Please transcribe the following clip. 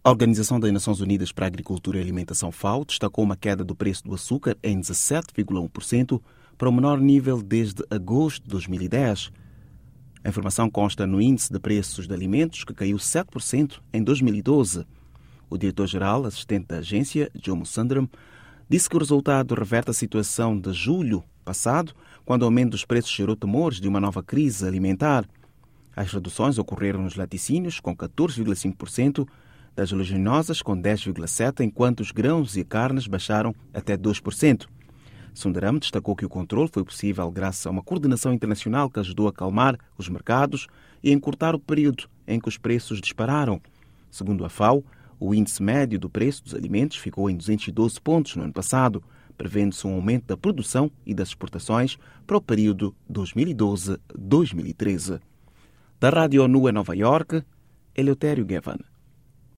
A Organização das Nações Unidas para a Agricultura e Alimentação, FAO, destacou uma queda do preço do açúcar em 17,1% para o menor nível desde agosto de 2010. A informação consta no Índice de Preços de Alimentos, que caiu 7% em 2012. O diretor-geral assistente da agência, Jomo Sundram, disse que o resultado reverte a situação de julho passado, quando o aumento dos preços gerou temores de uma nova crise alimentar. As reduções ocorreram nos laticínios, com 14,5%, das oleaginosas, com 10,7%, enquanto os grãos e carnes baixaram até 2%. Sundaram destacou que o controle foi possível graças a uma coordenação internacional que ajudou a acalmar os mercados e a encurtar o período em que os preços dispararam. Segundo a FAO, o índice médio do preço dos alimentos ficou em 212 pontos no ano passado, prevendo-se um aumento da produção e das exportações para o período 2012-2013. Da Rádio ONU em Nova Iorque, Eleutério Gavan.